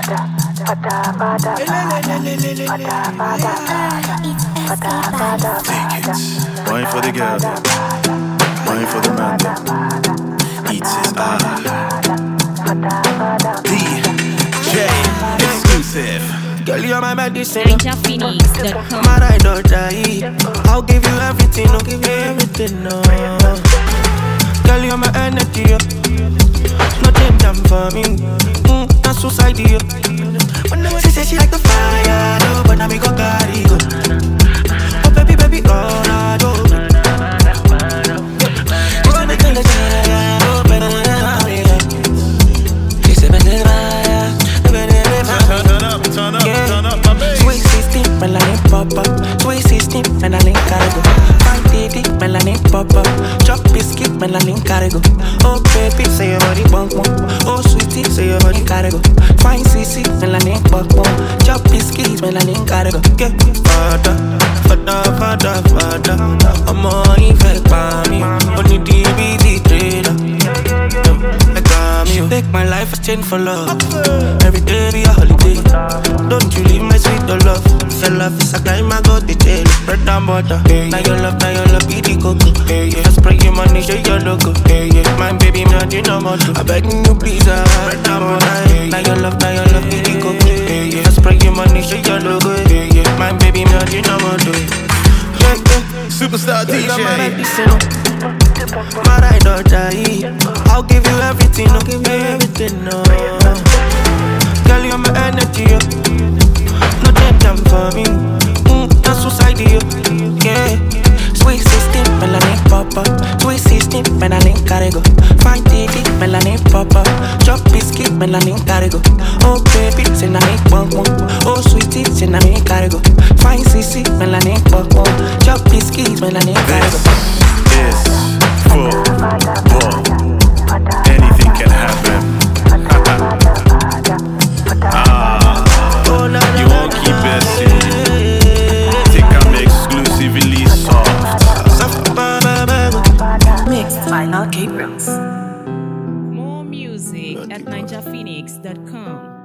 Wine for the girl, wine for the man. Eats his DJ exclusive. Girl, you're my medicine. NinjaPhoenix.com. My ride or die. I'll give you everything, I'll give you everything, no. Girl, you're my energy. Nothing done for me. Not society. When the she say she like the fire, no, but now me go carry go. Oh baby, baby, oh no, no. She's gonna tell the child, oh baby, she say, baby, Turn up, my baby. Sweet 16, melanin pop up. Sweet 16, melanin cargo. Fine titty, melanin pop up. Chop biscuit, melanin cargo. Oh baby, say your body bunk bunk. Oh sweetie, say your body cargo. Fine CC, melanin pop up. Chop biscuits, melanin cargo. Get fada, I'm on effect by me. Only DVD trailer. I got me. Take my life a chain for love. Every day be a holiday. Don't you leave my sweet love. Your love is a crime, I go to jail. Bread and butter. Now your love, be the cocoa. Just spray your money, show your logo. My baby, me not you no more. I beg you please, bread and butter. Now your love, be the cocoa. Just spray your money, show your logo. My baby, me not you no more. Superstar DJ. My ride or die. I'll give you everything, I'll give you everything, no. Girl, you're my energy, nothing done for me. Not society, yeah. Sweet 16, melanin pop up. Sweet 16, melanin cargo. Fine titty, melanin pop up. Chop biscuit, melanin cargo. Oh baby, say na me bunk bunk. Oh sweetie, say na me cargo. Fine CC, melanin pop up. Chop biscuits, melanin cargo. This is football. Anything can happen. You won't keep it. Think I'm exclusively soft. Mixed by L.K. Brooks. More music at NinjaPhoenix.com.